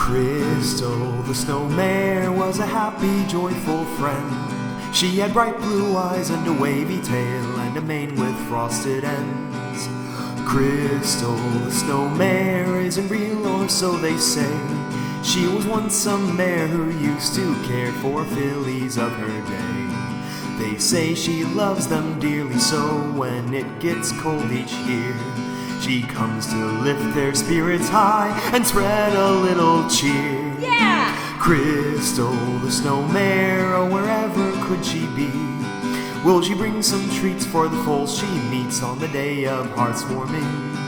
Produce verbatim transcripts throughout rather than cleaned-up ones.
Crystal, the snow mare, was a happy, joyful friend. She had bright blue eyes and a wavy tail and a mane with frosted ends. Crystal, the snow mare, isn't real, or so they say. She was once a mare who used to care for fillies of her day. They say she loves them dearly, so when it gets cold each year, she comes to lift their spirits high and spread a little cheer. Yeah! Crystal, the snow mare, oh, wherever could she be? Will she bring some treats for the foals she meets on the day of hearts warming?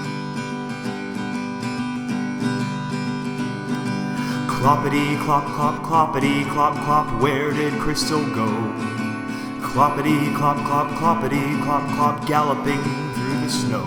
Cloppity clop clop cloppity clop clop, where did Crystal go? Cloppity clop clop cloppity clop clop, galloping through the snow.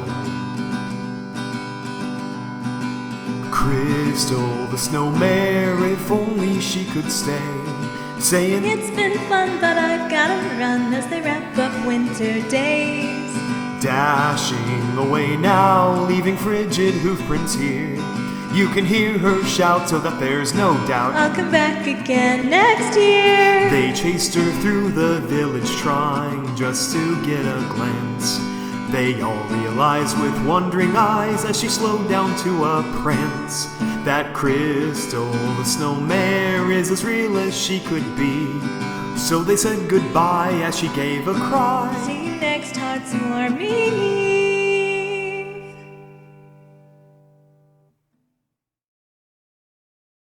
Crystal, the snow mare, if only she could stay, saying, "It's been fun, but I've gotta run," as they wrap up winter days. Dashing away now, leaving frigid hoof prints here. You can hear her shout so that there's no doubt I'll come back again next year. They chased her through the village, trying just to get a glance. They all realized with wondering eyes, as she slowed down to a prance, that Crystal, the snow mare, is as real as she could be. So they said goodbye as she gave a cry. See you next hearts warming.